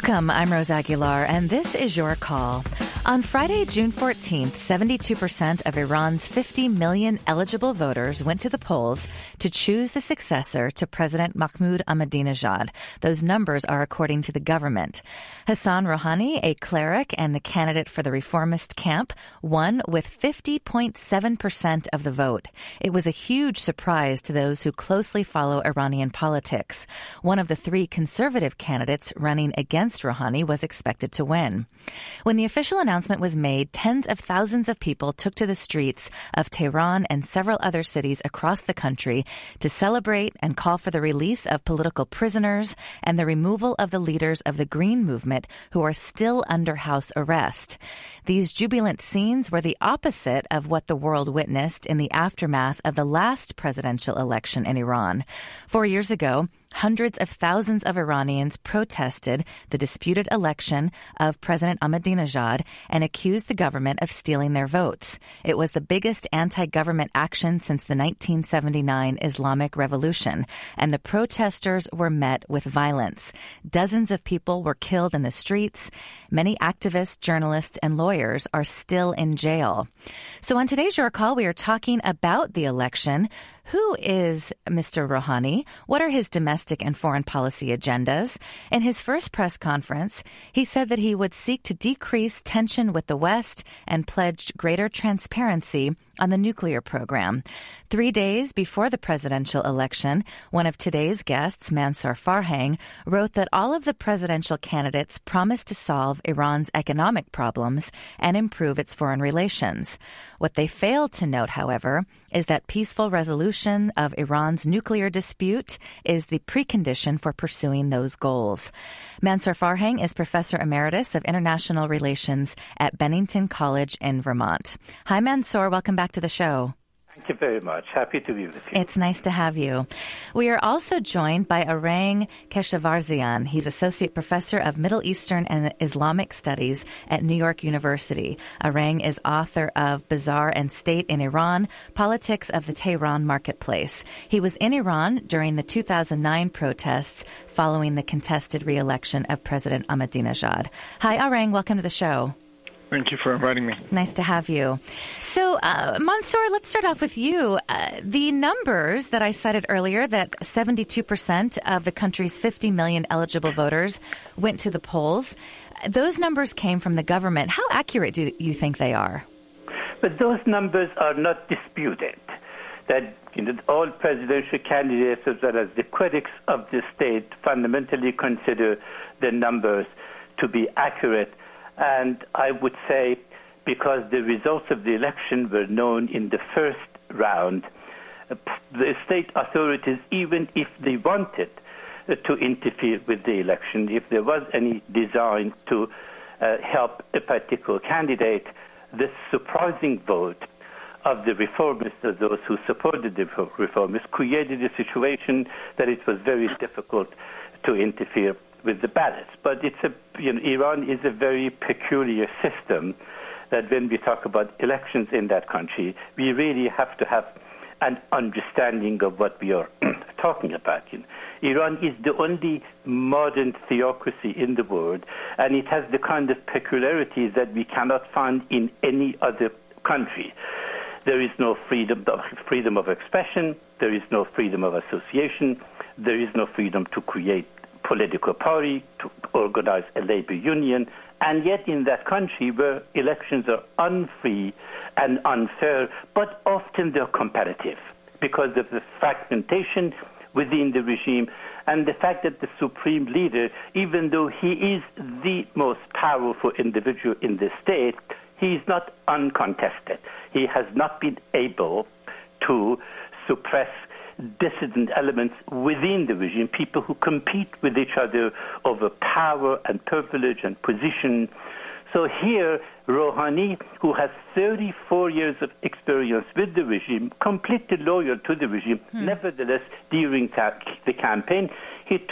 Welcome, I'm Rose Aguilar, and this is Your Call. On Friday, June 14th, 72% of Iran's 50 million eligible voters went to the polls to choose the successor to President Mahmoud Ahmadinejad. Those numbers are according to the government. Hassan Rouhani, a cleric and the candidate for the reformist camp, won with 50.7% of the vote. It was a huge surprise to those who closely follow Iranian politics. One of the three conservative candidates running against Rouhani was expected to win. When the official announcement was made, tens of thousands of people took to the streets of Tehran and several other cities across the country to celebrate and call for the release of political prisoners and the removal of the leaders of the Green Movement who are still under house arrest. These jubilant scenes were the opposite of what the world witnessed in the aftermath of the last presidential election in Iran. 4 years ago, hundreds of thousands of Iranians protested the disputed election of President Ahmadinejad and accused the government of stealing their votes. It was the biggest anti-government action since the 1979 Islamic Revolution, and the protesters were met with violence. Dozens of people were killed in the streets. Many activists, journalists, and lawyers are still in jail. So on today's Your Call, we are talking about the election. Who is Mr. Rouhani? What are his domestic and foreign policy agendas? In his first press conference, he said that he would seek to decrease tension with the West and pledge greater transparency on the nuclear program. 3 days before the presidential election, one of today's guests, Mansour Farhang, wrote that all of the presidential candidates promised to solve Iran's economic problems and improve its foreign relations. What they failed to note, however, is that peaceful resolution of Iran's nuclear dispute is the precondition for pursuing those goals. Mansour Farhang is Professor Emeritus of International Relations at Bennington College in Vermont. Hi, Mansour. Welcome back to the show. Thank you very much. Happy to be with you. It's nice to have you. We are also joined by Arang Keshavarzian. He's Associate Professor of Middle Eastern and Islamic Studies at New York University. Arang is author of Bazaar and State in Iran, Politics of the Tehran Marketplace. He was in Iran during the 2009 protests following the contested re-election of President Ahmadinejad. Hi, Arang. Welcome to the show. Thank you for inviting me. Nice to have you. So, Mansour, let's start off with you. The numbers that I cited earlier, that 72% of the country's 50 million eligible voters went to the polls, those numbers came from the government. How accurate do you think they are? But those numbers are not disputed. That all presidential candidates, as well as the critics of the state, fundamentally consider the numbers to be accurate. And I would say, because the results of the election were known in the first round, the state authorities, even if they wanted to interfere with the election, if there was any design to help a particular candidate, the surprising vote of the reformists, of those who supported the reformists, created a situation that it was very difficult to interfere with the ballots. But Iran is a very peculiar system that when we talk about elections in that country, we really have to have an understanding of what we are talking about. Iran is the only modern theocracy in the world, and it has the kind of peculiarities that we cannot find in any other country. There is no freedom of expression, there is no freedom of association, there is no freedom to create political party, to organize a labor union, and yet in that country where elections are unfree and unfair, but often they're competitive because of the fragmentation within the regime and the fact that the supreme leader, even though he is the most powerful individual in the state, he is not uncontested. He has not been able to suppress dissident elements within the regime, people who compete with each other over power and privilege and position. So here, Rouhani, who has 34 years of experience with the regime, completely loyal to the regime, nevertheless, during the campaign, he took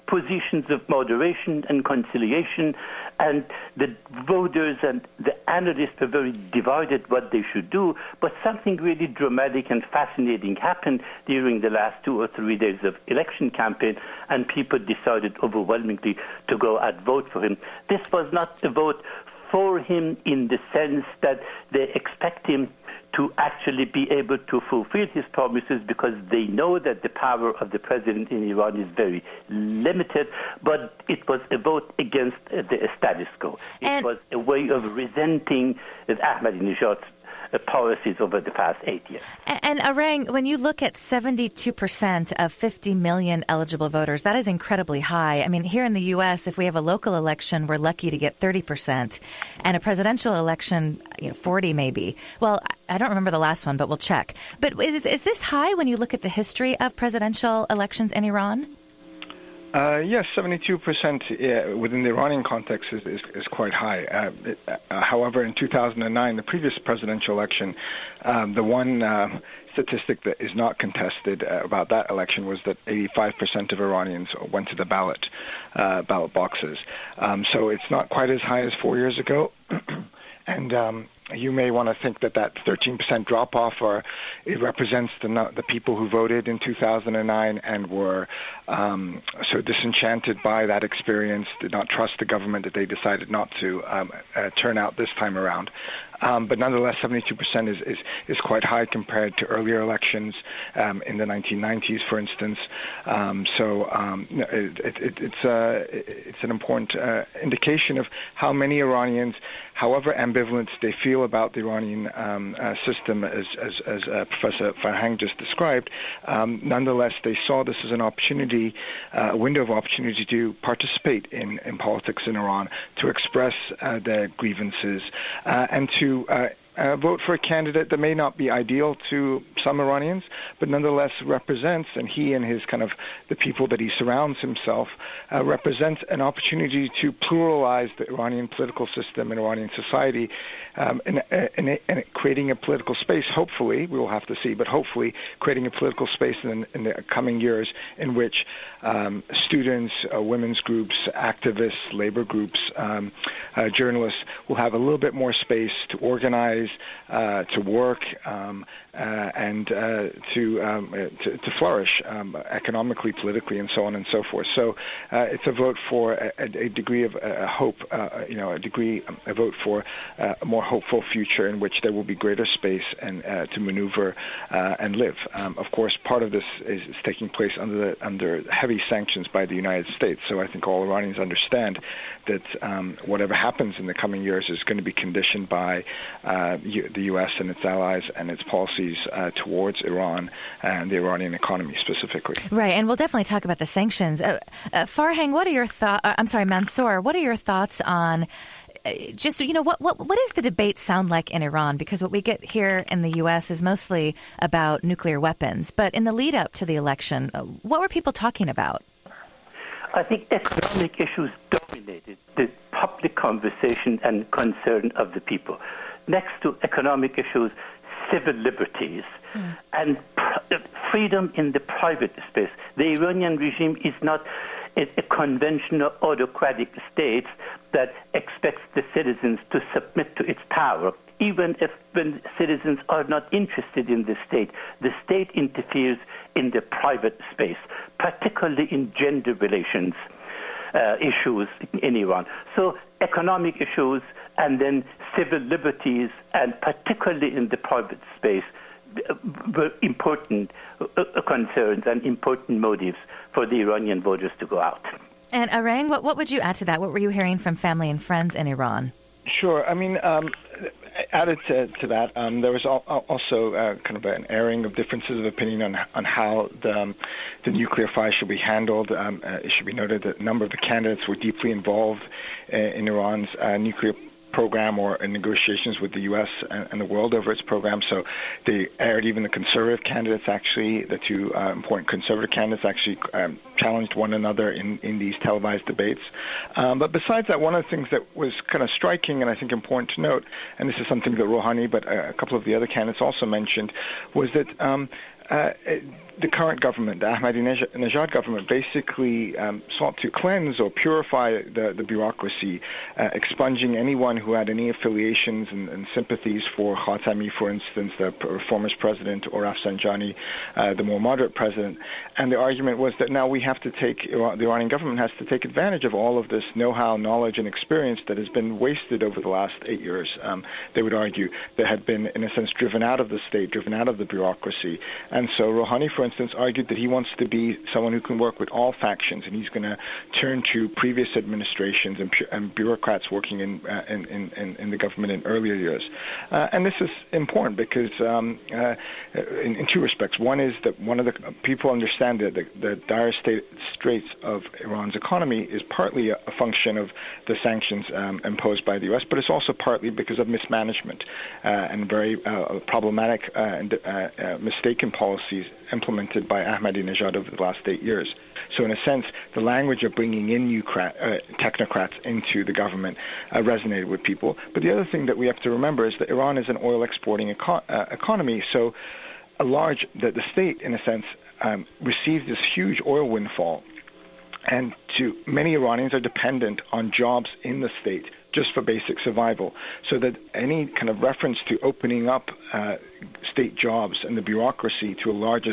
positions of moderation and conciliation, and the voters and the analysts were very divided what they should do. But something really dramatic and fascinating happened during the last 2 or 3 days of election campaign, and people decided overwhelmingly to go and vote for him. This was not a vote for him in the sense that they expect him to actually be able to fulfill his promises, because they know that the power of the president in Iran is very limited, but it was a vote against the status quo. It was a way of resenting Ahmadinejad's policies over the past 8 years. And Arang, when you look at 72% of 50 million eligible voters, that is incredibly high. I mean, here in the U.S., if we have a local election, we're lucky to get 30%, and a presidential election, 40 maybe. Well, I don't remember the last one, but we'll check. But is this high when you look at the history of presidential elections in Iran? Yes, 72% within the Iranian context is quite high. However, in 2009, the previous presidential election, the one statistic that is not contested about that election was that 85% of Iranians went to the ballot boxes. So it's not quite as high as 4 years ago. And you may want to think that 13% drop-off, or it represents the people who voted in 2009 and were so disenchanted by that experience, did not trust the government, that they decided not to turn out this time around. But nonetheless, 72% is quite high compared to earlier elections in the 1990s, for instance. It's an important indication of how many Iranians, however ambivalent they feel about the Iranian system, as Professor Farhang just described, nonetheless, they saw this as an opportunity, a window of opportunity to participate in politics in Iran, to express their grievances, and to vote for a candidate that may not be ideal to some Iranians, but nonetheless represents, and he and his the people that he surrounds himself, represents an opportunity to pluralize the Iranian political system and Iranian society, in creating a political space, hopefully, we will have to see, but hopefully creating a political space in the coming years in which students, women's groups, activists, labor groups, journalists will have a little bit more space to organize, to work, and to flourish economically, politically, and so on and so forth. So it's a vote for a degree of hope, a vote for a more hopeful future in which there will be greater space and to maneuver and live. Of course, part of this is taking place under heavy sanctions by the United States. So I think all Iranians understand that whatever happens in the coming years is going to be conditioned by the U.S. and its allies and its policies towards Iran and the Iranian economy specifically. Right, and we'll definitely talk about the sanctions. Farhang, what are your thoughts? Mansour, what are your thoughts on just, what does the debate sound like in Iran? Because what we get here in the U.S. is mostly about nuclear weapons. But in the lead up to the election, what were people talking about? I think economic issues dominated the public conversation and concern of the people. Next to economic issues, civil liberties and freedom in the private space. The Iranian regime is not a conventional autocratic state that expects the citizens to submit to its power. Even if when citizens are not interested in the state interferes in the private space, particularly in gender relations issues in Iran. So economic issues and then civil liberties, and particularly in the private space, were important concerns and important motives for the Iranian voters to go out. And Arang, what would you add to that? What were you hearing from family and friends in Iran? Sure. I mean, added to that, there was also kind of an airing of differences of opinion on how the nuclear file should be handled. It should be noted that a number of the candidates were deeply involved in Iran's nuclear program or in negotiations with the U.S. and the world over its program. So they aired even the conservative candidates, actually, the two important conservative candidates actually challenged one another in these televised debates. But besides that, one of the things that was kind of striking and I think important to note, and this is something that Rouhani but a couple of the other candidates also mentioned, was that the current government, the Ahmadinejad government, basically sought to cleanse or purify the bureaucracy, expunging anyone who had any affiliations and sympathies for Khatami, for instance, the reformist president, or Rafsanjani, the more moderate president. And the argument was that now we have to the Iranian government has to take advantage of all of this know-how, knowledge, and experience that has been wasted over the last 8 years, they would argue, that had been, in a sense, driven out of the state, driven out of the bureaucracy. And so Rouhani, for instance, argued that he wants to be someone who can work with all factions, and he's going to turn to previous administrations and bureaucrats working in the government in earlier years. And this is important because in two respects. One is that one of the people understand that the dire straits of Iran's economy is partly a function of the sanctions imposed by the U.S., but it's also partly because of mismanagement and very problematic and mistaken policies implemented by Ahmadinejad over the last 8 years. So in a sense, the language of bringing in new technocrats into the government resonated with people. But the other thing that we have to remember is that Iran is an oil-exporting economy, so the state, in a sense, receives this huge oil windfall, and many Iranians are dependent on jobs in the state just for basic survival. So that any kind of reference to opening up state jobs and the bureaucracy to a larger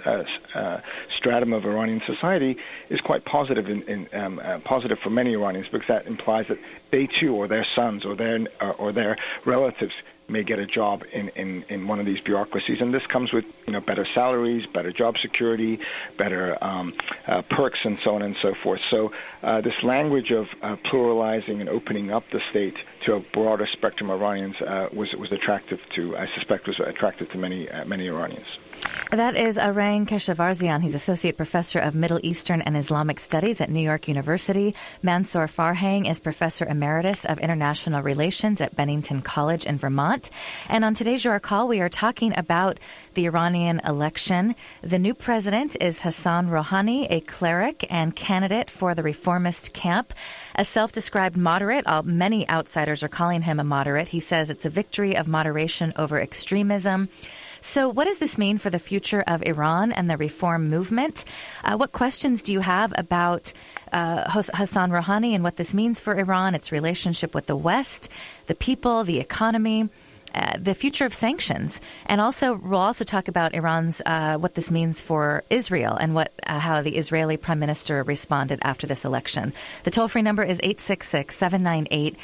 stratum of Iranian society is quite positive positive for many Iranians, because that implies that they too, or their sons, or their relatives, may get a job in one of these bureaucracies, and this comes with better salaries, better job security, better perks, and so on and so forth. So this language of pluralizing and opening up the state to a broader spectrum of Iranians was attractive to, I suspect, many Iranians. That is Arang Keshavarzian. He's Associate Professor of Middle Eastern and Islamic Studies at New York University. Mansour Farhang is Professor Emeritus of International Relations at Bennington College in Vermont. And on today's Your Call, we are talking about the Iranian election. The new president is Hassan Rouhani, a cleric and candidate for the reformist camp. A self-described moderate, many outsiders are calling him a moderate. He says it's a victory of moderation over extremism. So what does this mean for the future of Iran and the reform movement? What questions do you have about Hassan Rouhani and what this means for Iran, its relationship with the West, the people, the economy, the future of sanctions? And we'll also talk about Iran's, what this means for Israel and how the Israeli prime minister responded after this election. The toll-free number is 866-798-8255,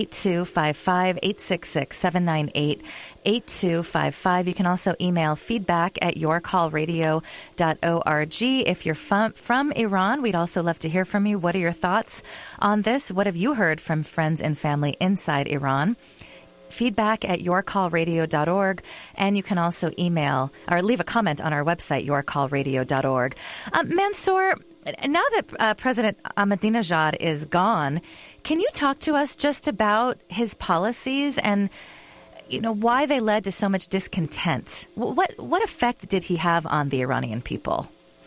866-798-8255. You can also email feedback@yourcallradio.org. If you're from Iran, we'd also love to hear from you. What are your thoughts on this? What have you heard from friends and family inside Iran? Feedback@yourcallradio.org, and you can also email or leave a comment on our website, yourcallradio.org. Mansour, now that President Ahmadinejad is gone, can you talk to us just about his policies and why they led to so much discontent? What effect did he have on the Iranian people?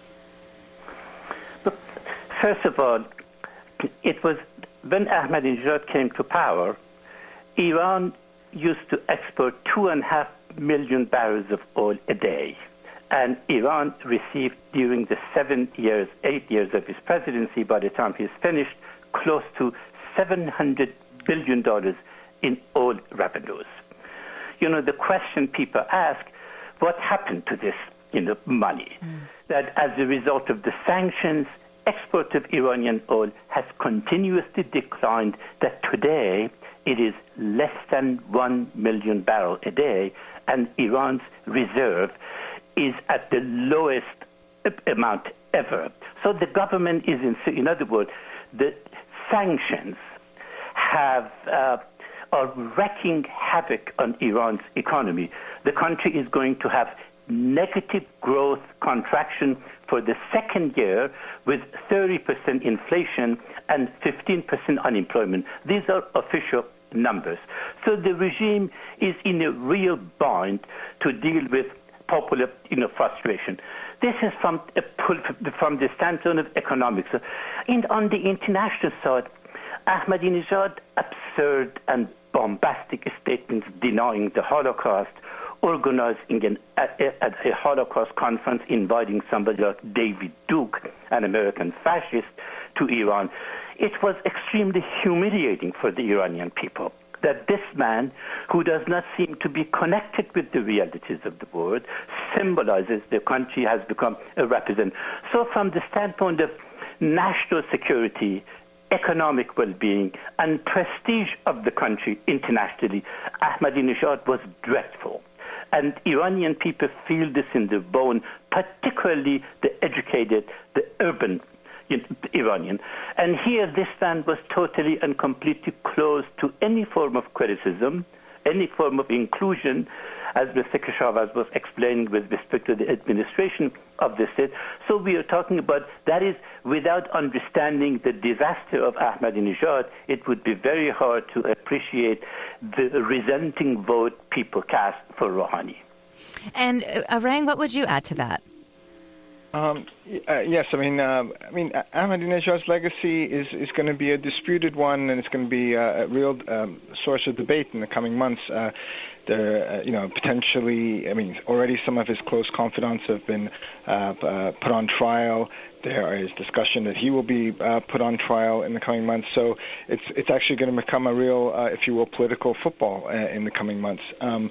First of all, it was when Ahmadinejad came to power, Iran used to export 2.5 million barrels of oil a day. And Iran received, during the 8 years of his presidency, by the time he's finished, close to $700 billion in oil revenues. The question people ask, what happened to this, money? That as a result of the sanctions, export of Iranian oil has continuously declined, that today it is less than 1 million barrels a day, and Iran's reserve is at the lowest amount ever. So the government is, in other words, the sanctions are wreaking havoc on Iran's economy. The country is going to have negative growth contraction for the second year, with 30% inflation and 15% unemployment. These are official numbers. So the regime is in a real bind to deal with popular frustration. This is from the standpoint of economics. On the international side, Ahmadinejad absurd and bombastic statements denying the Holocaust, organizing a Holocaust conference, inviting somebody like David Duke, an American fascist, to Iran. It was extremely humiliating for the Iranian people that this man, who does not seem to be connected with the realities of the world, symbolizes the country has become a representative. So from the standpoint of national security, economic well-being, and prestige of the country internationally, Ahmadinejad was dreadful. And Iranian people feel this in their bone, particularly the educated, the urban Iranian. And here this man was totally and completely closed to any form of criticism, any form of inclusion, as Mr. Keshavarz was explaining with respect to the administration of the state. So we are talking about, that is, without understanding the disaster of Ahmadinejad, it would be very hard to appreciate the resenting vote people cast for Rouhani. And Arang, what would you add to that? Yes, I mean, Ahmadinejad's legacy is going to be a disputed one, and it's going to be a real source of debate in the coming months. Potentially, already some of his close confidants have been put on trial. There is discussion that he will be put on trial in the coming months. So it's actually going to become a real, if you will, political football in the coming months. And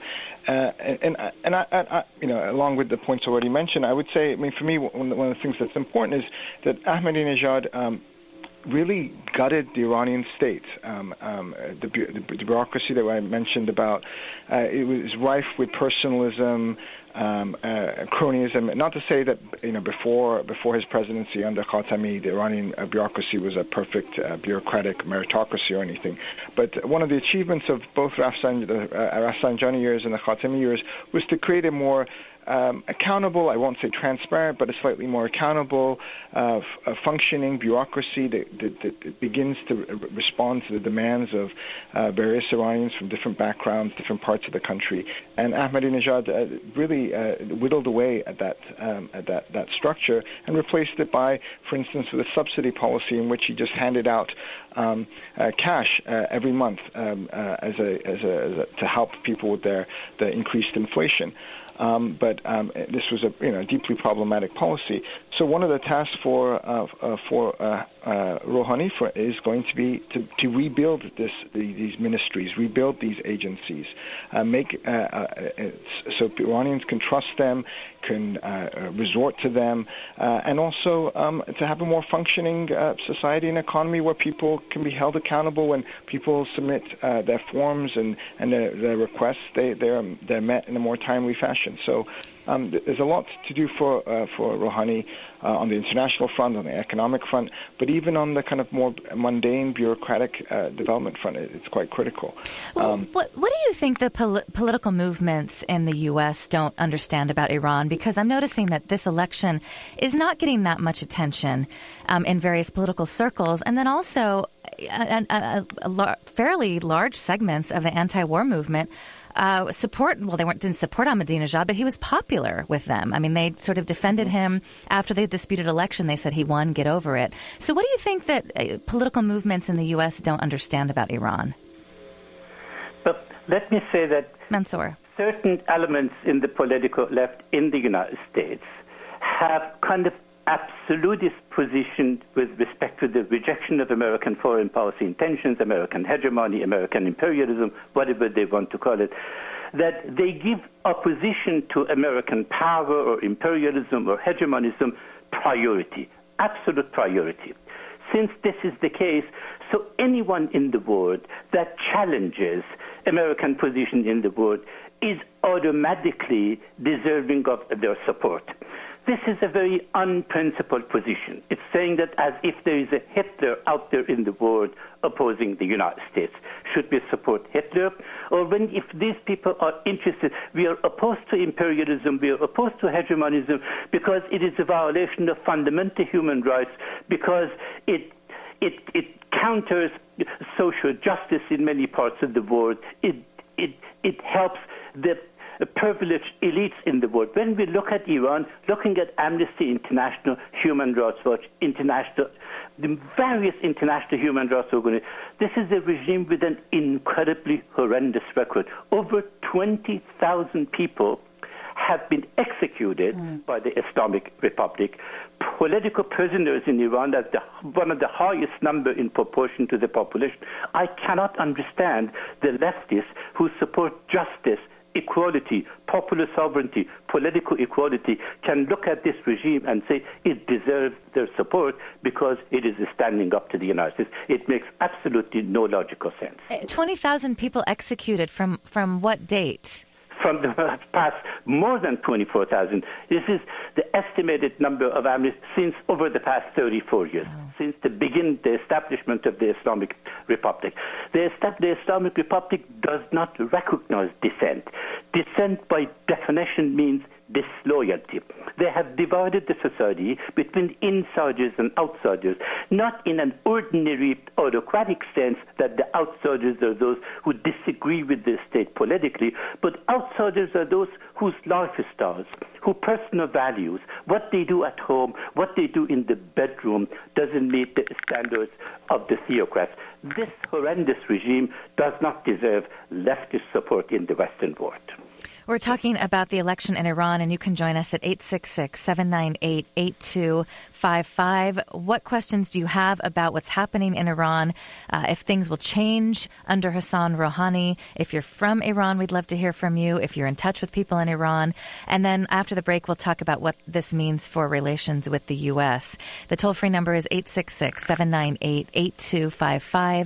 along with the points already mentioned, I would say, for me, one of the things that's important is that Ahmadinejad really gutted the Iranian state. The bureaucracy that I mentioned about, it was rife with personalism, cronyism. Not to say that before his presidency under Khatami, the Iranian bureaucracy was a perfect bureaucratic meritocracy or anything. But one of the achievements of both Rafsanjani years and the Khatami years was to create a more accountable, I won't say transparent, but a slightly more accountable, functioning bureaucracy that begins to respond to the demands of various Iranians from different backgrounds, different parts of the country. And Ahmadinejad really whittled away at that structure and replaced it by, for instance, with a subsidy policy in which he just handed out cash every month to help people with the increased inflation. But this was a deeply problematic policy. So one of the tasks for Rouhani is going to be to rebuild these ministries, rebuild these agencies, make so Iranians can trust them, can resort to them, and also to have a more functioning society and economy where people can be held accountable when people submit their forms and their requests. They're met in a more timely fashion. So there's a lot to do for Rouhani on the international front, on the economic front, but even on the kind of more mundane bureaucratic development front, it's quite critical. Well, what do you think the political movements in the U.S. don't understand about Iran? Because I'm noticing that this election is not getting that much attention in various political circles, and then also fairly large segments of the anti-war movement didn't support Ahmadinejad, but he was popular with them. I mean, they sort of defended him after the disputed election. They said he won, get over it. So what do you think that political movements in the U.S. don't understand about Iran? But let me say that Mansour, certain elements in the political left in the United States have kind of absolutist position with respect to the rejection of American foreign policy intentions, American hegemony, American imperialism, whatever they want to call it, that they give opposition to American power or imperialism or hegemonism priority, absolute priority. Since this is the case, so anyone in the world that challenges American position in the world is automatically deserving of their support. This is a very unprincipled position. It's saying that as if there is a Hitler out there in the world opposing the United States. Should we support Hitler? Or if these people are interested, we are opposed to imperialism, we are opposed to hegemonism because it is a violation of fundamental human rights, because it counters social justice in many parts of the world. It helps the privileged elites in the world. When we look at Iran, looking at Amnesty International, Human Rights Watch, the various international human rights organizations, this is a regime with an incredibly horrendous record. Over 20,000 people have been executed by the Islamic Republic. Political prisoners in Iran, that's one of the highest number in proportion to the population. I cannot understand the leftists who support justice, equality, popular sovereignty, political equality, can look at this regime and say it deserves their support because it is standing up to the United States. It makes absolutely no logical sense. 20,000 people executed from what date? From the past, more than 24,000. This is the estimated number of Amnesty since over the past 34 years, since the establishment of the Islamic Republic. The Islamic Republic does not recognize dissent. Dissent, by definition, means disloyalty. They have divided the society between insiders and outsiders, not in an ordinary autocratic sense that the outsiders are those who disagree with the state politically, but outsiders are those whose lifestyles, whose personal values, what they do at home, what they do in the bedroom doesn't meet the standards of the theocrats. This horrendous regime does not deserve leftist support in the Western world. We're talking about the election in Iran, and you can join us at 866-798-8255. What questions do you have about what's happening in Iran, if things will change under Hassan Rouhani? If you're from Iran, we'd love to hear from you. If you're in touch with people in Iran. And then after the break, we'll talk about what this means for relations with the U.S. The toll-free number is 866-798-8255.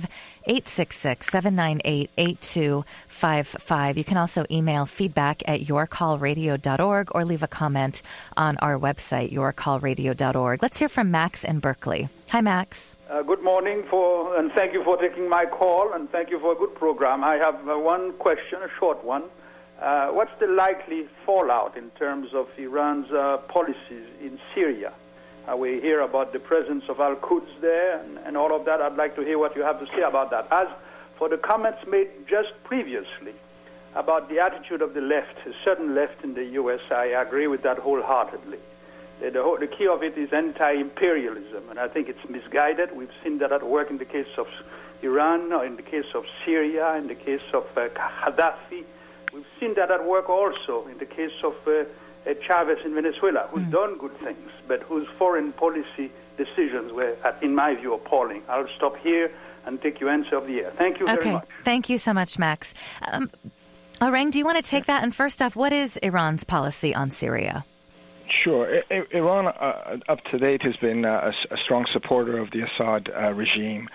866-798-8255. You can also email feedback at yourcallradio.org or leave a comment on our website, yourcallradio.org. Let's hear from Max in Berkeley. Hi, Max. Good morning, and thank you for taking my call, and thank you for a good program. I have one question, a short one. What's the likely fallout in terms of Iran's policies in Syria? We hear about the presence of Al-Quds there and all of that. I'd like to hear what you have to say about that. As for the comments made just previously about the attitude of the left, a certain left in the U.S., I agree with that wholeheartedly. The key of it is anti-imperialism, and I think it's misguided. We've seen that at work in the case of Iran, or in the case of Syria, in the case of Gaddafi. We've seen that at work also in the case of Chavez in Venezuela, who's done good things, but whose foreign policy decisions were, in my view, appalling. I'll stop here and take your answer of the air. Thank you very much. Thank you so much, Max. Areng, do you want to take that? And first off, what is Iran's policy on Syria? Sure. Iran, up to date, has been a strong supporter of the Assad regime.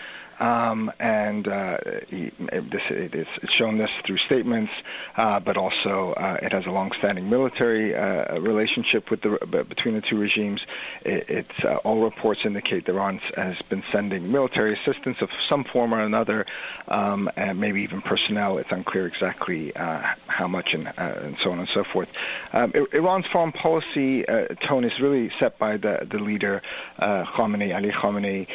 It's shown this through statements, but also it has a long-standing military relationship between the two regimes. All reports indicate Iran has been sending military assistance of some form or another, and maybe even personnel. It's unclear exactly how much and so on and so forth. Iran's foreign policy tone is really set by the leader, Ali Khamenei.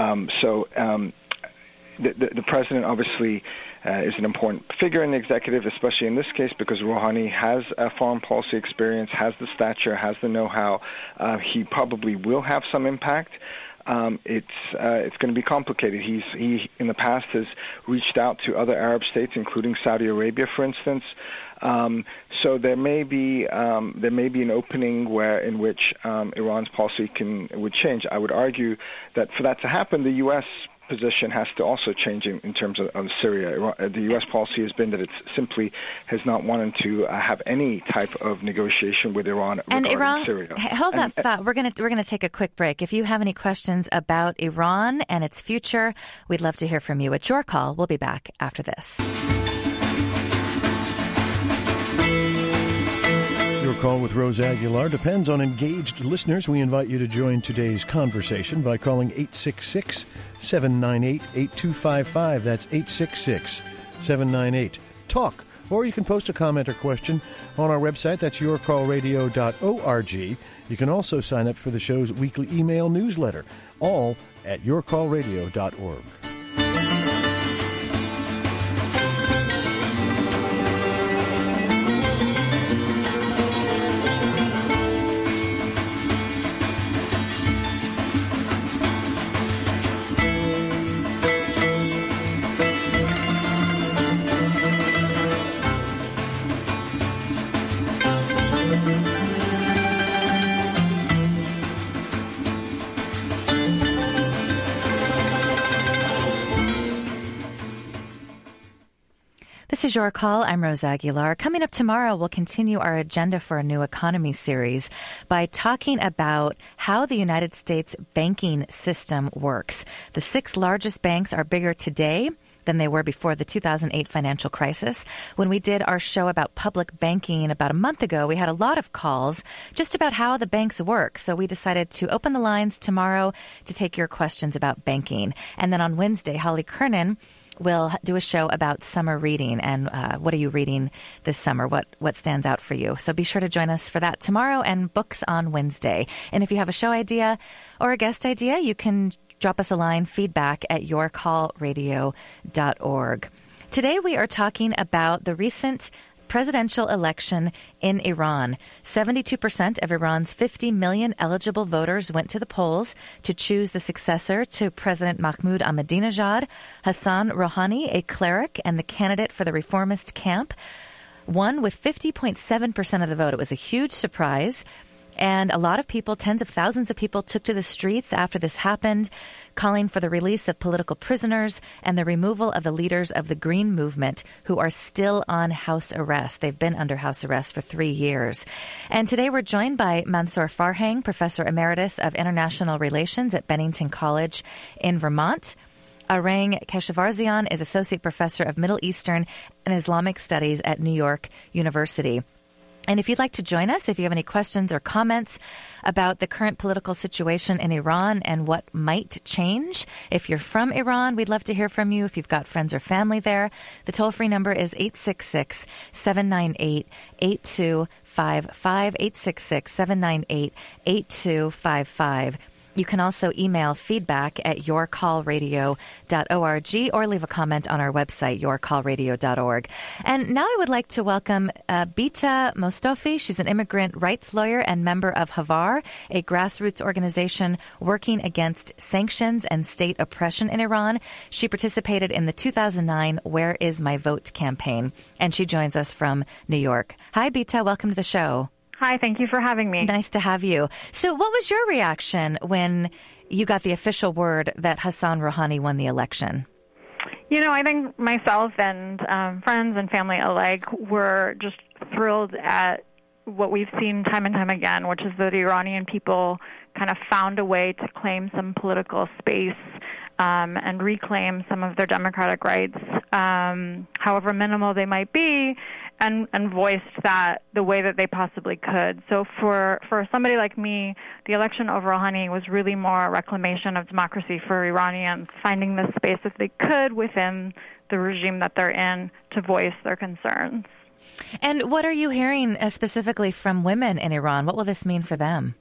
The president obviously is an important figure in the executive, especially in this case, because Rouhani has a foreign policy experience, has the stature, has the know-how. He probably will have some impact. It's going to be complicated. He in the past has reached out to other Arab states, including Saudi Arabia, for instance. So there may be an opening in which Iran's policy would change. I would argue that for that to happen, the U.S. position has to also change in terms of Syria. The U.S. policy has been that it simply has not wanted to have any type of negotiation with Iran regarding Syria. Hold that thought. We're going to take a quick break. If you have any questions about Iran and its future, we'd love to hear from you. It's Your Call. We'll be back after this. Your Call with Rose Aguilar depends on engaged listeners. We invite you to join today's conversation by calling 866-798-8255. That's 866-798-TALK. Or you can post a comment or question on our website. That's yourcallradio.org. You can also sign up for the show's weekly email newsletter, all at yourcallradio.org. is Your Call. I'm Rose Aguilar. Coming up tomorrow, we'll continue our agenda for a new economy series by talking about how the United States banking system works. The 6 largest banks are bigger today than they were before the 2008 financial crisis. When we did our show about public banking about a month ago, we had a lot of calls just about how the banks work. So we decided to open the lines tomorrow to take your questions about banking. And then on Wednesday, Holly Kernan will do a show about summer reading and what are you reading this summer? What stands out for you? So be sure to join us for that tomorrow and books on Wednesday. And if you have a show idea or a guest idea, you can drop us a line, feedback@yourcallradio.org. Today we are talking about the recent presidential election in Iran. 72% of Iran's 50 million eligible voters went to the polls to choose the successor to President Mahmoud Ahmadinejad. Hassan Rouhani, a cleric and the candidate for the reformist camp, won with 50.7% of the vote. It was a huge surprise. And a lot of people, tens of thousands of people, took to the streets after this happened, calling for the release of political prisoners and the removal of the leaders of the Green Movement, who are still on house arrest. They've been under house arrest for 3 years. And today we're joined by Mansour Farhang, Professor Emeritus of International Relations at Bennington College in Vermont. Arang Keshavarzian is Associate Professor of Middle Eastern and Islamic Studies at New York University. And if you'd like to join us, if you have any questions or comments about the current political situation in Iran and what might change, if you're from Iran, we'd love to hear from you. If you've got friends or family there, the toll-free number is 866-798-8255, 866-798-8255. You can also email feedback@yourcallradio.org or leave a comment on our website, yourcallradio.org. And now I would like to welcome Bita Mostofi. She's an immigrant rights lawyer and member of Havar, a grassroots organization working against sanctions and state oppression in Iran. She participated in the 2009 Where Is My Vote campaign, and she joins us from New York. Hi, Bita. Welcome to the show. Hi, thank you for having me. Nice to have you. So what was your reaction when you got the official word that Hassan Rouhani won the election? You know, I think myself and friends and family alike were just thrilled at what we've seen time and time again, which is that the Iranian people kind of found a way to claim some political space and reclaim some of their democratic rights, however minimal they might be, and voiced that the way that they possibly could. So for somebody like me, the election of Rouhani was really more a reclamation of democracy for Iranians, finding the space that they could within the regime that they're in to voice their concerns. And what are you hearing specifically from women in Iran? What will this mean for them?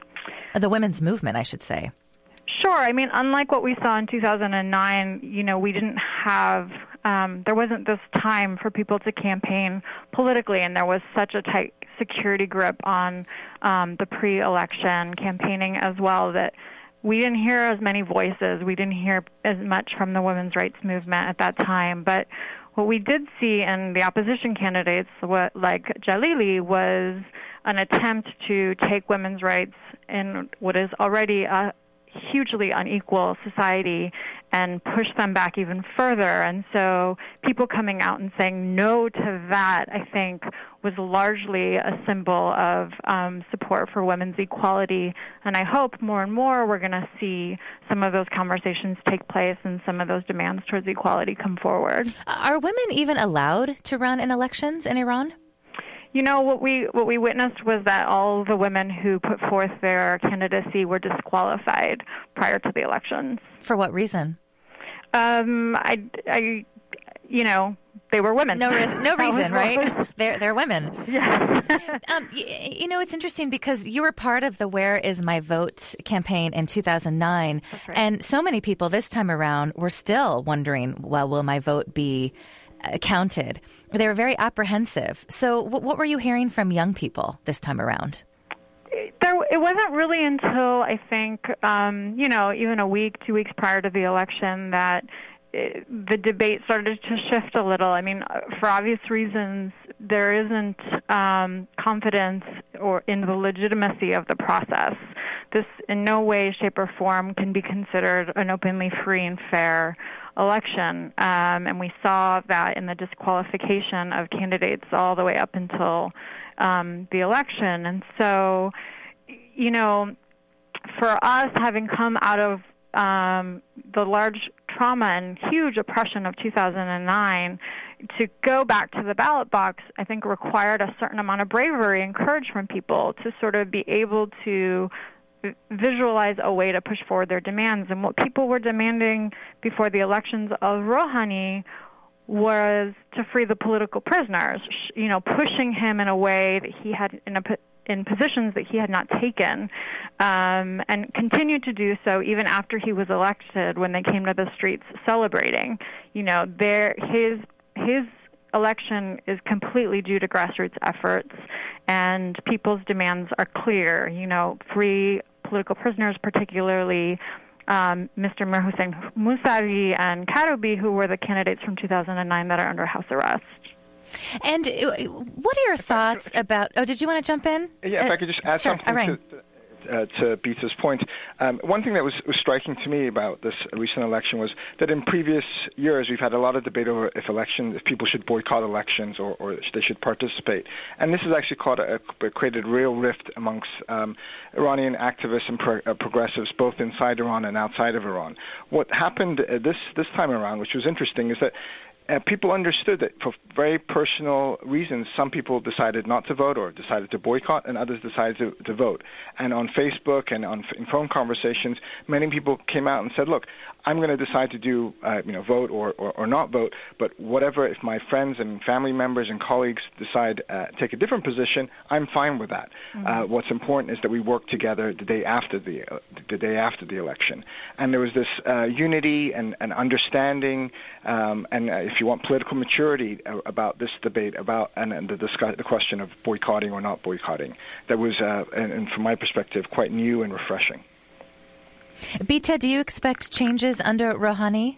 The women's movement, I should say. Sure. I mean, unlike what we saw in 2009, you know, we didn't have, there wasn't this time for people to campaign politically, and there was such a tight security grip on the pre-election campaigning as well that we didn't hear as many voices. We didn't hear as much from the women's rights movement at that time. But what we did see in the opposition candidates, like Jalili, was an attempt to take women's rights in what is already a hugely unequal society and push them back even further. And so people coming out and saying no to that, I think, was largely a symbol of support for women's equality. And I hope more and more we're going to see some of those conversations take place and some of those demands towards equality come forward. Are women even allowed to run in elections in Iran? You know, what we witnessed was that all the women who put forth their candidacy were disqualified prior to the elections. For what reason? You know, they were women. No reason, right? They're women. Yes. You know, it's interesting because you were part of the Where Is My Vote campaign in 2009. That's right. And so many people this time around were still wondering, well, will my vote be counted? They were very apprehensive. So what were you hearing from young people this time around? It wasn't really until, I think, you know, even a week, 2 weeks prior to the election that the debate started to shift a little. I mean, for obvious reasons, there isn't confidence or in the legitimacy of the process. This in no way, shape, or form can be considered an openly free and fair election. And we saw that in the disqualification of candidates all the way up until the election. And so, for us, having come out of the large trauma and huge oppression of 2009, to go back to the ballot box, I think required a certain amount of bravery and courage from people to sort of be able to visualize a way to push forward their demands. And what people were demanding before the elections of Rouhani was to free the political prisoners, pushing him in a way that he had in positions that he had not taken, and continued to do so even after he was elected when they came to the streets celebrating. His election is completely due to grassroots efforts, and people's demands are clear. Free political prisoners, particularly Mr. Mir Hossein Mousavi and Karoubi, who were the candidates from 2009 that are under house arrest. And what are your thoughts about... Oh, did you want to jump in? Yeah, if I could just add something to Bita's point. One thing that was striking to me about this recent election was that in previous years we've had a lot of debate over if people should boycott elections or they should participate. And this has actually created real rift amongst Iranian activists and progressives, both inside Iran and outside of Iran. What happened this time around, which was interesting, is that people understood that for very personal reasons, some people decided not to vote or decided to boycott, and others decided to vote. And on Facebook and in phone conversations, many people came out and said, look, I'm going to decide to do, vote or not vote, but whatever, if my friends and family members and colleagues decide take a different position, I'm fine with that. Mm-hmm. What's important is that we work together the day after the election. And there was this unity and understanding, and if you want, political maturity about this debate and the question of boycotting or not boycotting. That was, and from my perspective, quite new and refreshing. Bita, do you expect changes under Rouhani?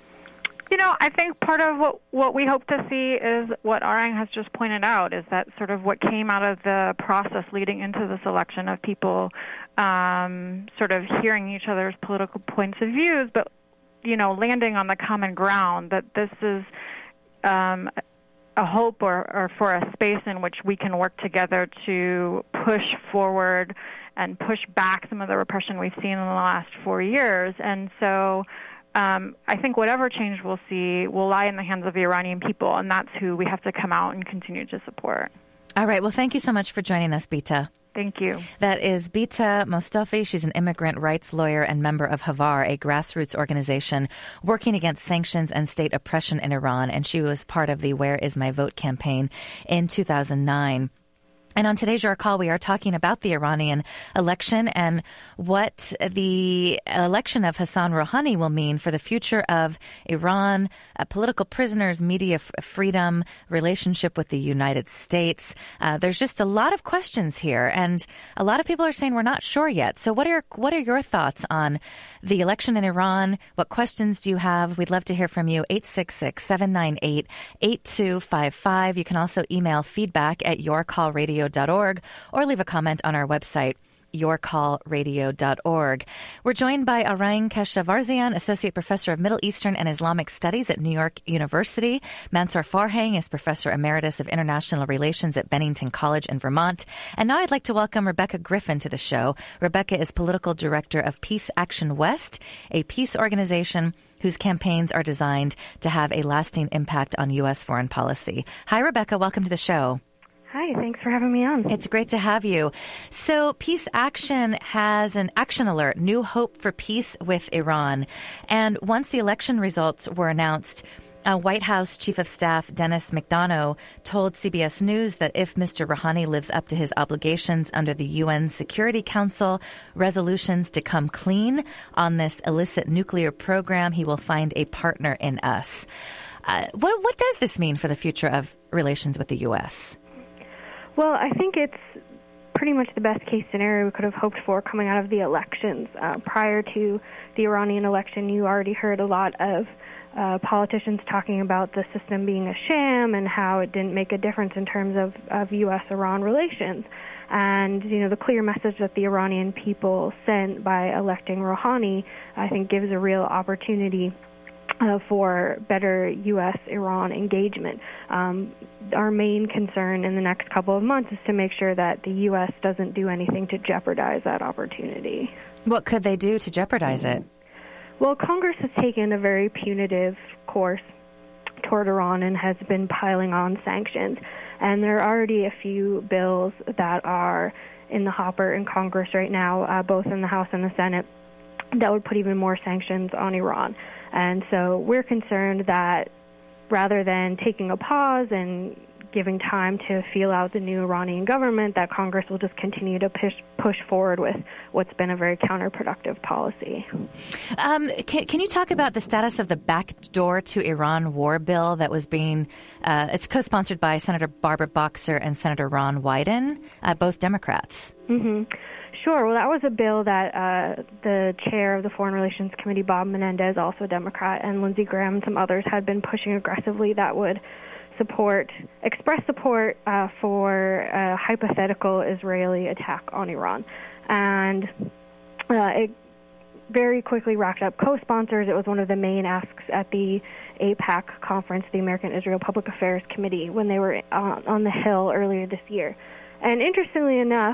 I think part of what we hope to see is what Arang has just pointed out, is that sort of what came out of the process leading into this election of people sort of hearing each other's political points of views, but, landing on the common ground, that this is a hope or for a space in which we can work together to push forward and push back some of the repression we've seen in the last 4 years. And so I think whatever change we'll see will lie in the hands of the Iranian people, and that's who we have to come out and continue to support. All right. Well, thank you so much for joining us, Bita. Thank you. That is Bita Mostofi. She's an immigrant rights lawyer and member of Havar, a grassroots organization working against sanctions and state oppression in Iran. And she was part of the Where Is My Vote campaign in 2009. And on today's Your Call, we are talking about the Iranian election and what the election of Hassan Rouhani will mean for the future of Iran, political prisoners, media freedom, relationship with the United States. There's just a lot of questions here, and a lot of people are saying we're not sure yet. So what are your thoughts on the election in Iran? What questions do you have? We'd love to hear from you. 866-798-8255. You can also email feedback@yourcallradio.org or leave a comment on our website, yourcallradio.org. We're joined by Arang Keshavarzian, Associate Professor of Middle Eastern and Islamic Studies at New York University. Mansour Farhang is Professor Emeritus of International Relations at Bennington College in Vermont. And now I'd like to welcome Rebecca Griffin to the show. Rebecca is Political Director of Peace Action West, a peace organization whose campaigns are designed to have a lasting impact on U.S. foreign policy. Hi, Rebecca. Welcome to the show. Hi, thanks for having me on. It's great to have you. So Peace Action has an action alert, New Hope for Peace with Iran. And once the election results were announced, White House Chief of Staff Dennis McDonough told CBS News that if Mr. Rouhani lives up to his obligations under the UN Security Council resolutions to come clean on this illicit nuclear program, he will find a partner in us. What does this mean for the future of relations with the U.S.? Well, I think it's pretty much the best case scenario we could have hoped for coming out of the elections. Prior to the Iranian election, you already heard a lot of politicians talking about the system being a sham and how it didn't make a difference in terms of U.S.-Iran relations. And, the clear message that the Iranian people sent by electing Rouhani, I think, gives a real opportunity for better U.S.-Iran engagement. Our main concern in the next couple of months is to make sure that the U.S. doesn't do anything to jeopardize that opportunity. What could they do to jeopardize it? Well, Congress has taken a very punitive course toward Iran and has been piling on sanctions. And there are already a few bills that are in the hopper in Congress right now, both in the House and the Senate, that would put even more sanctions on Iran. And so we're concerned that rather than taking a pause and giving time to feel out the new Iranian government, that Congress will just continue to push forward with what's been a very counterproductive policy. Can you talk about the status of the Backdoor to Iran war bill that was being, it's co-sponsored by Senator Barbara Boxer and Senator Ron Wyden, both Democrats? Mm-hmm. Sure. Well, that was a bill that the chair of the Foreign Relations Committee, Bob Menendez, also a Democrat, and Lindsey Graham and some others had been pushing aggressively that would express support for a hypothetical Israeli attack on Iran. And it very quickly racked up co-sponsors. It was one of the main asks at the AIPAC conference, the American Israel Public Affairs Committee, when they were on the Hill earlier this year. And interestingly enough,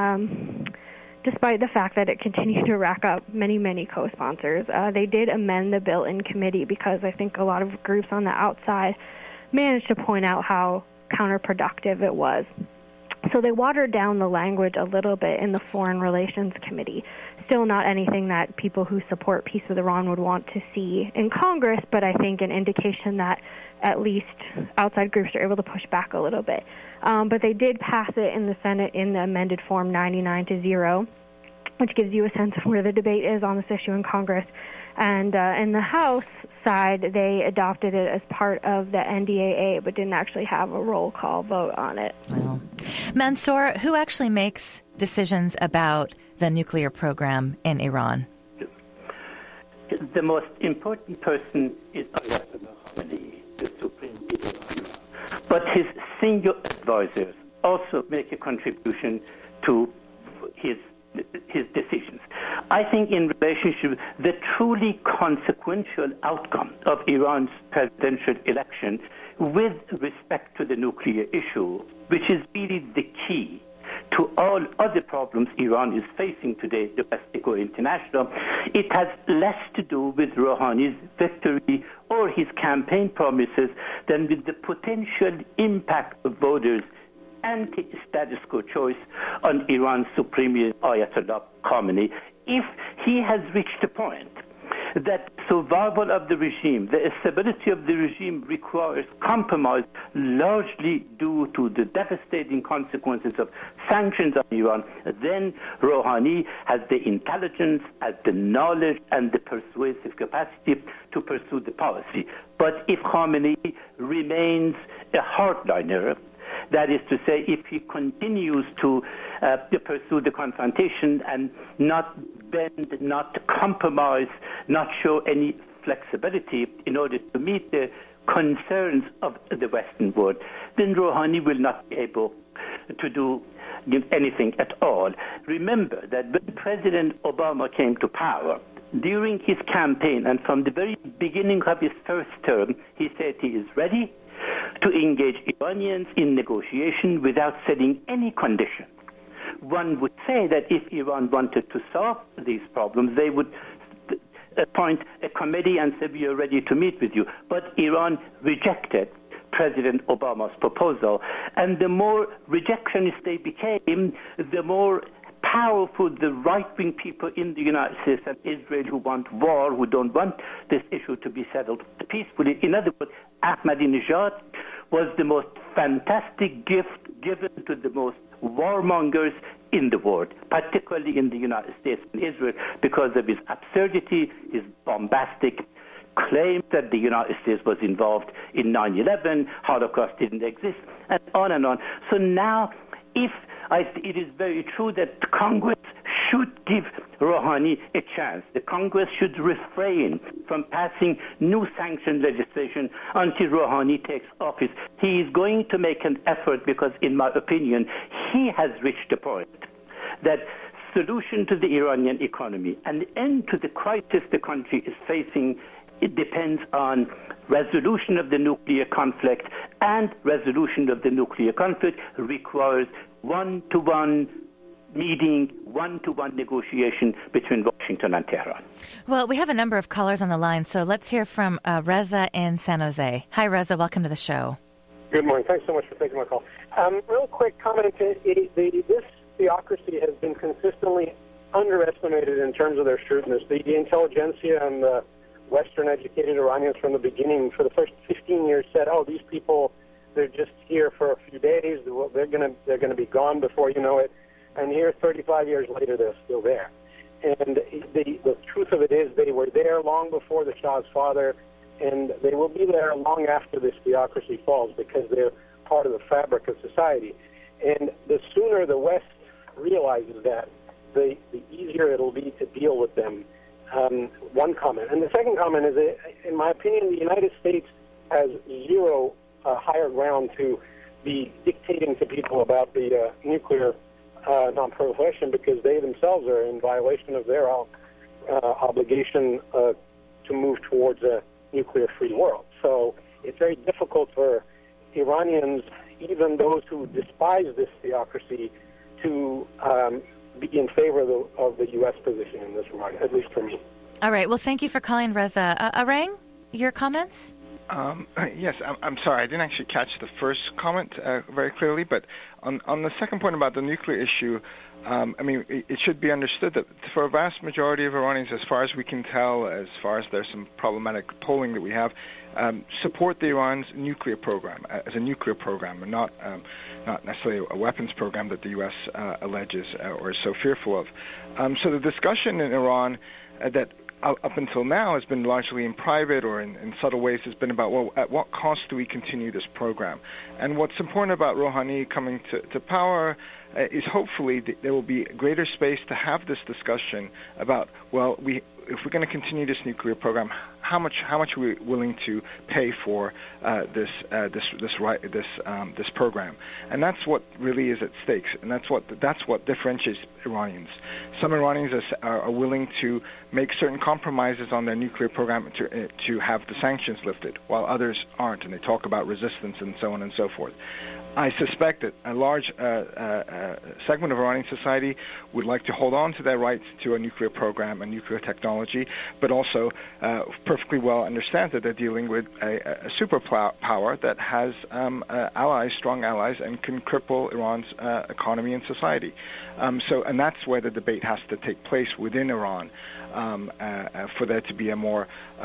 despite the fact that it continued to rack up many, many co-sponsors, they did amend the bill in committee because I think a lot of groups on the outside managed to point out how counterproductive it was. So they watered down the language a little bit in the Foreign Relations Committee. Still not anything that people who support peace with Iran would want to see in Congress, but I think an indication that at least outside groups are able to push back a little bit. But they did pass it in the Senate in the amended form 99-0, which gives you a sense of where the debate is on this issue in Congress. And in the House side, they adopted it as part of the NDAA, but didn't actually have a roll call vote on it. Well, Mansour, who actually makes decisions about the nuclear program in Iran? The most important person is Ayatollah Khamenei, the supreme leader of Iran. But his senior advisors also make a contribution to his decisions. I think in relationship, the truly consequential outcome of Iran's presidential election with respect to the nuclear issue, which is really the key to all other problems Iran is facing today, domestic or international, it has less to do with Rouhani's victory or his campaign promises than with the potential impact of voters' anti-status quo choice on Iran's supreme leader, Ayatollah Khamenei, if he has reached a point that survival of the regime, the stability of the regime requires compromise largely due to the devastating consequences of sanctions on Iran, then Rouhani has the intelligence, has the knowledge, and the persuasive capacity to pursue the policy. But if Khamenei remains a hardliner, that is to say, if he continues to pursue the confrontation and not bend, not compromise, not show any flexibility in order to meet the concerns of the Western world, then Rouhani will not be able to do anything at all. Remember that when President Obama came to power, during his campaign and from the very beginning of his first term, he said he is ready to engage Iranians in negotiation without setting any conditions. One would say that if Iran wanted to solve these problems, they would appoint a committee and say, we are ready to meet with you. But Iran rejected President Obama's proposal. And the more rejectionist they became, the more powerful the right-wing people in the United States and Israel who want war, who don't want this issue to be settled peacefully. In other words, Ahmadinejad was the most fantastic gift given to the most warmongers in the world, particularly in the United States and Israel, because of his absurdity, his bombastic claims that the United States was involved in 9/11, Holocaust didn't exist, and on and on. So now, it is very true that Congress should give Rouhani a chance. The Congress should refrain from passing new sanction legislation until Rouhani takes office. He is going to make an effort because, in my opinion, he has reached a point that solution to the Iranian economy and the end to the crisis the country is facing it depends on resolution of the nuclear conflict, and resolution of the nuclear conflict requires one-to-one meeting, one-to-one negotiation between Washington and Tehran. Well, we have a number of callers on the line, so let's hear from Reza in San Jose. Hi, Reza. Welcome to the show. Good morning. Thanks so much for taking my call. Real quick comment. This theocracy has been consistently underestimated in terms of their shrewdness. The intelligentsia and the Western-educated Iranians from the beginning, for the first 15 years, said, "Oh, these people, they're just here for a few days. They're going to be gone before you know it." And here, 35 years later, they're still there. And the truth of it is, they were there long before the Shah's father, and they will be there long after this theocracy falls, because they're part of the fabric of society. And the sooner the West realizes that, the easier it'll be to deal with them. One comment. And the second comment is that, in my opinion, the United States has zero higher ground to be dictating to people about the nuclear non-proliferation, because they themselves are in violation of their obligation to move towards a nuclear-free world. So it's very difficult for Iranians, even those who despise this theocracy, to be in favor of the U.S. position in this regard, at least for me. All right. Well, thank you for calling, Reza. Arang, your comments? Yes, I'm sorry. I didn't actually catch the first comment very clearly, but on the second point about the nuclear issue, I mean, it should be understood that for a vast majority of Iranians, as far as we can tell, as far as there's some problematic polling that we have, support the Iran's nuclear program as a nuclear program, and not necessarily a weapons program that the U.S. alleges or is so fearful of. So the discussion in Iran that up until now has been largely in private or in subtle ways has been about, well, at what cost do we continue this program? And what's important about Rouhani coming to power is hopefully there will be greater space to have this discussion about, well, if we're going to continue this nuclear program, how much are we willing to pay for this program? And that's what really is at stake, and that's what differentiates Iranians. Some Iranians are willing to make certain compromises on their nuclear program to have the sanctions lifted, while others aren't, and they talk about resistance and so on and so forth. I suspect that a large segment of Iranian society would like to hold on to their rights to a nuclear program and nuclear technology, but also perfectly well understand that they're dealing with a superpower that has allies, strong allies, and can cripple Iran's economy and society. And that's where the debate has to take place within Iran for there to be a more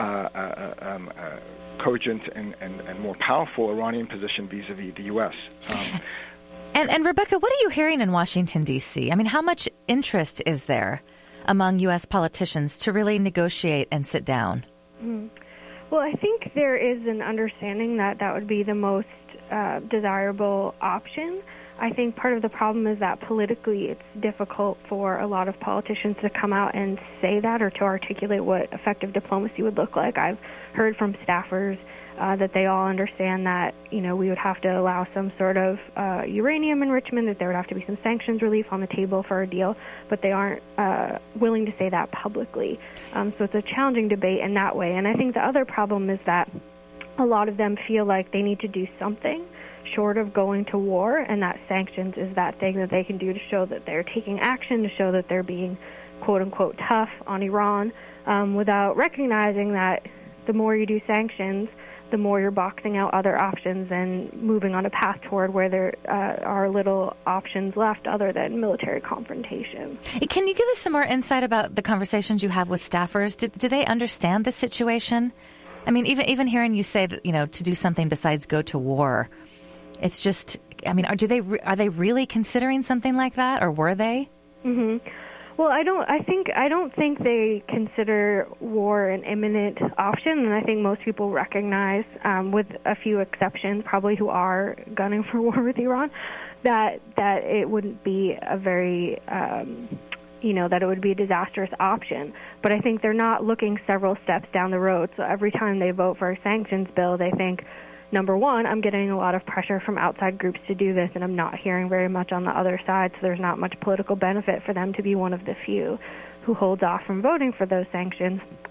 cogent and more powerful Iranian position vis-a-vis the U.S. And Rebecca, what are you hearing in Washington, D.C.? I mean, how much interest is there among U.S. politicians to really negotiate and sit down? Well, I think there is an understanding that that would be the most desirable option. I think part of the problem is that politically it's difficult for a lot of politicians to come out and say that or to articulate what effective diplomacy would look like. I've heard from staffers that they all understand that, we would have to allow some sort of uranium enrichment, that there would have to be some sanctions relief on the table for a deal, but they aren't willing to say that publicly. So it's a challenging debate in that way. And I think the other problem is that a lot of them feel like they need to do something short of going to war, and that sanctions is that thing that they can do to show that they're taking action, to show that they're being quote-unquote tough on Iran, without recognizing that the more you do sanctions, the more you're boxing out other options and moving on a path toward where there are little options left other than military confrontation. Can you give us some more insight about the conversations you have with staffers? Do they understand the situation? I mean, even hearing you say that, to do something besides go to war, it's just, I mean, are they really considering something like that, or were they? Mm-hmm. Well, I don't think they consider war an imminent option, and I think most people recognize, with a few exceptions, probably who are gunning for war with Iran, that it wouldn't be a very, that it would be a disastrous option. But I think they're not looking several steps down the road. So every time they vote for a sanctions bill, they think, number one, I'm getting a lot of pressure from outside groups to do this, and I'm not hearing very much on the other side, so there's not much political benefit for them to be one of the few who holds off from voting for those sanctions.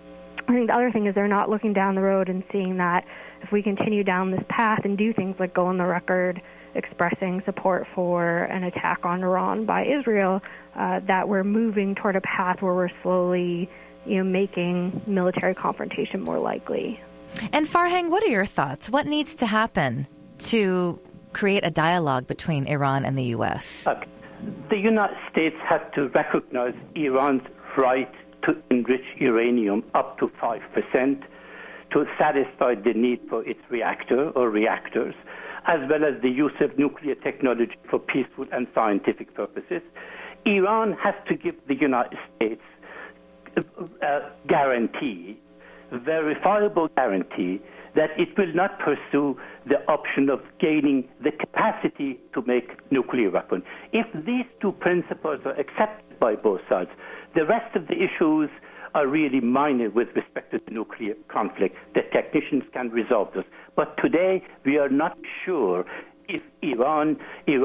I think the other thing is they're not looking down the road and seeing that if we continue down this path and do things like go on the record expressing support for an attack on Iran by Israel, that we're moving toward a path where we're slowly, making military confrontation more likely. And Farhang, what are your thoughts? What needs to happen to create a dialogue between Iran and the U.S.? The United States have to recognize Iran's right to enrich uranium up to 5% to satisfy the need for its reactor or reactors, as well as the use of nuclear technology for peaceful and scientific purposes. Iran has to give the United States a guarantee, verifiable guarantee, that it will not pursue the option of gaining the capacity to make nuclear weapons. If these two principles are accepted by both sides, the rest of the issues are really minor with respect to the nuclear conflict. The technicians can resolve this. But today, we are not sure if Iran's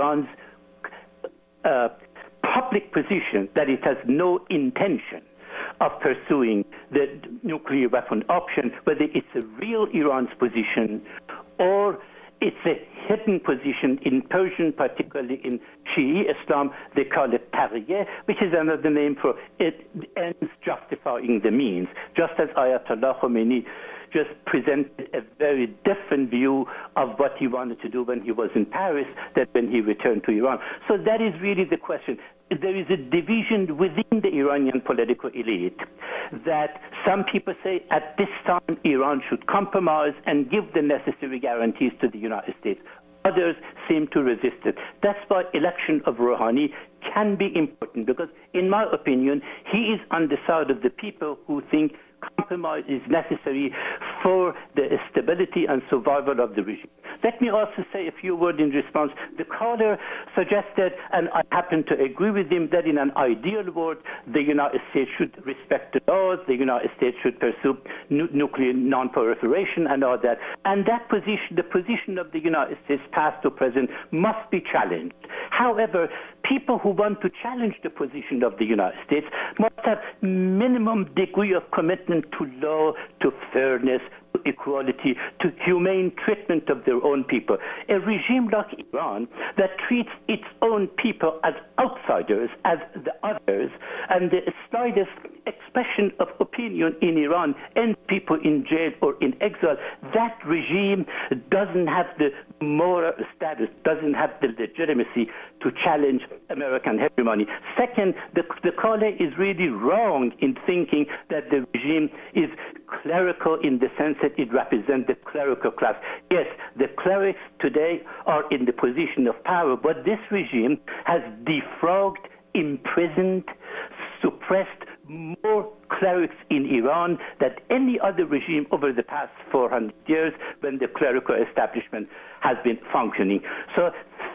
public position that it has no intention of pursuing the nuclear weapon option, whether it's a real Iran's position or it's a hidden position in Persian, particularly in Shi'i Islam. They call it Taqiyya, which is another name for it ends justifying the means, just as Ayatollah Khomeini just presented a very different view of what he wanted to do when he was in Paris than when he returned to Iran. So that is really the question. There is a division within the Iranian political elite that some people say at this time Iran should compromise and give the necessary guarantees to the United States. Others seem to resist it. That's why election of Rouhani can be important, because in my opinion, he is on the side of the people who think compromise is necessary for the stability and survival of the regime. Let me also say a few words in response. The caller suggested, and I happen to agree with him, that in an ideal world, the United States should respect the laws, the United States should pursue nuclear non-proliferation and all that. And that position, the position of the United States past to present, must be challenged. However, people who want to challenge the position of the United States must have minimum degree of commitment to law, to fairness, to equality, to humane treatment of their own people. A regime like Iran that treats its own people as outsiders, as the others, and the slightest expression of opinion in Iran ends people in jail or in exile, that regime doesn't have the moral status, doesn't have the legitimacy to challenge American hegemony. Second, the caller is really wrong in thinking that the regime is clerical in the sense that it represents the clerical class. Yes, the clerics today are in the position of power, but this regime has defrogged, imprisoned, suppressed more clerics in Iran than any other regime over the past 400 years when the clerical establishment has been functioning. So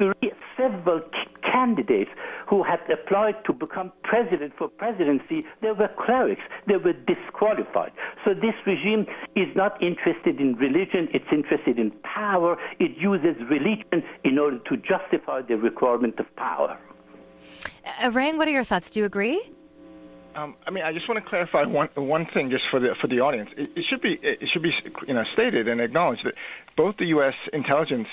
several candidates who had applied to become president for presidency, they were clerics. They were disqualified. So this regime is not interested in religion. It's interested in power. It uses religion in order to justify the requirement of power. Rang, what are your thoughts? Do you agree? I just want to clarify one thing just for the audience. It should be stated and acknowledged that both the U.S. intelligence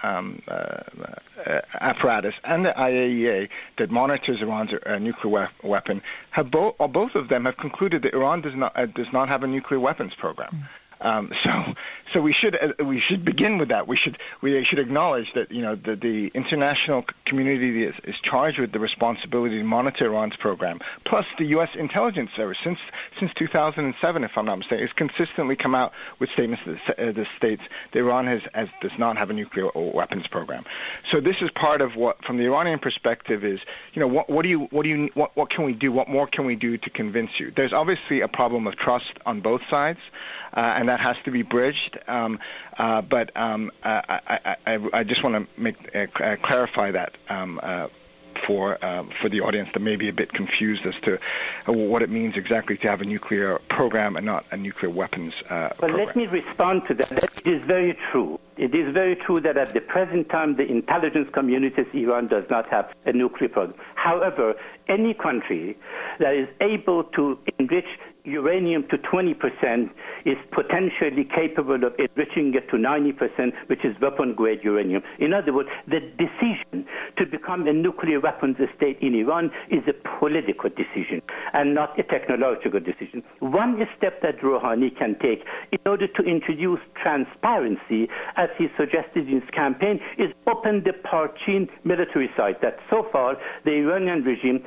apparatus and the IAEA that monitors Iran's nuclear weapon have both of them have concluded that Iran does not have a nuclear weapons program. So we should begin with that. We should acknowledge that the international community is charged with the responsibility to monitor Iran's program. Plus, the U.S. intelligence service since 2007, if I'm not mistaken, has consistently come out with statements that states that Iran does not have a nuclear weapons program. So this is part of what, from the Iranian perspective, is what can we do? What more can we do to convince you? There's obviously a problem of trust on both sides. And that has to be bridged. But I just want to clarify that for the audience that may be a bit confused as to what it means exactly to have a nuclear program and not a nuclear weapons program. Let me respond to that. It is very true. It is very true that at the present time, the intelligence community of Iran does not have a nuclear program. However, any country that is able to enrich uranium to 20% is potentially capable of enriching it to 90%, which is weapon-grade uranium. In other words, the decision to become a nuclear weapons state in Iran is a political decision and not a technological decision. One step that Rouhani can take in order to introduce transparency, as he suggested in his campaign, is open the Parchin military site that so far the Iranian regime...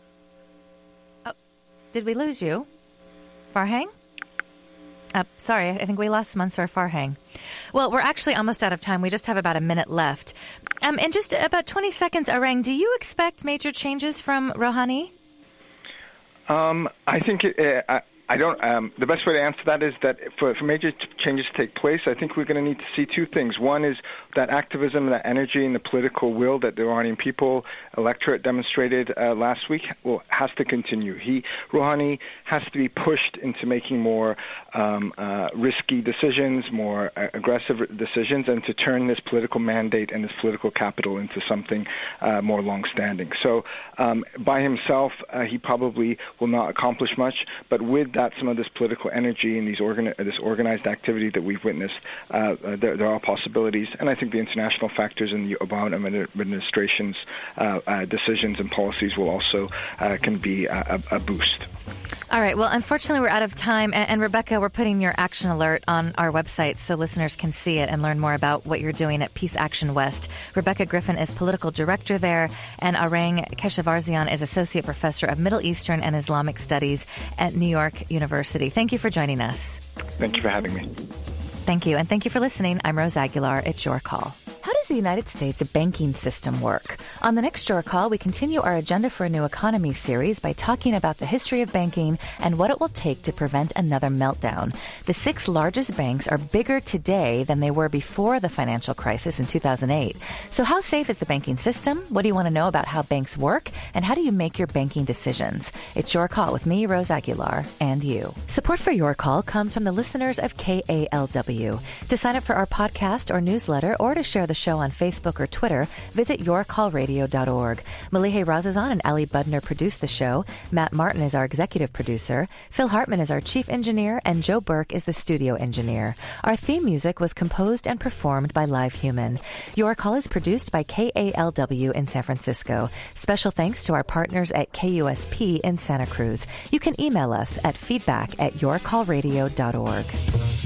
Did we lose you? Farhang? Sorry, I think we lost Mansour Farhang. Well, we're actually almost out of time. We just have about a minute left. In just about 20 seconds, Arang, do you expect major changes from Rouhani? I think I don't. The best way to answer that is that for major changes to take place, I think we're going to need to see two things. One is that activism, that energy, and the political will that the Iranian people, electorate demonstrated last week has to continue. Rouhani has to be pushed into making more risky decisions, more aggressive decisions, and to turn this political mandate and this political capital into something more long-standing. So by himself, he probably will not accomplish much, but with that, some of this political energy and this organized activity that we've witnessed, there are possibilities. And I think the international factors in the Obama administration's decisions and policies will also can be a boost. All right. Well, unfortunately, we're out of time. And Rebecca, we're putting your action alert on our website so listeners can see it and learn more about what you're doing at Peace Action West. Rebecca Griffin is political director there, and Arang Keshavarzian is associate professor of Middle Eastern and Islamic Studies at New York University. Thank you for joining us. Thank you for having me. Thank you. And thank you for listening. I'm Rose Aguilar. It's Your Call. How does the United States banking system work? On the next Your Call, we continue our Agenda for a New Economy series by talking about the history of banking and what it will take to prevent another meltdown. The 6 largest banks are bigger today than they were before the financial crisis in 2008. So how safe is the banking system? What do you want to know about how banks work? And how do you make your banking decisions? It's Your Call with me, Rose Aguilar, and you. Support for Your Call comes from the listeners of KALW. To sign up for our podcast or newsletter or to share the show on Facebook or Twitter, visit yourcallradio.org. Malihe Razazan and Ali Budner produce the show. Matt Martin is our executive producer. Phil Hartman is our chief engineer, and Joe Burke is the studio engineer. Our theme music was composed and performed by Live Human. Your Call is produced by KALW in San Francisco. Special thanks to our partners at KUSP in Santa Cruz. You can email us at feedback@yourcallradio.org.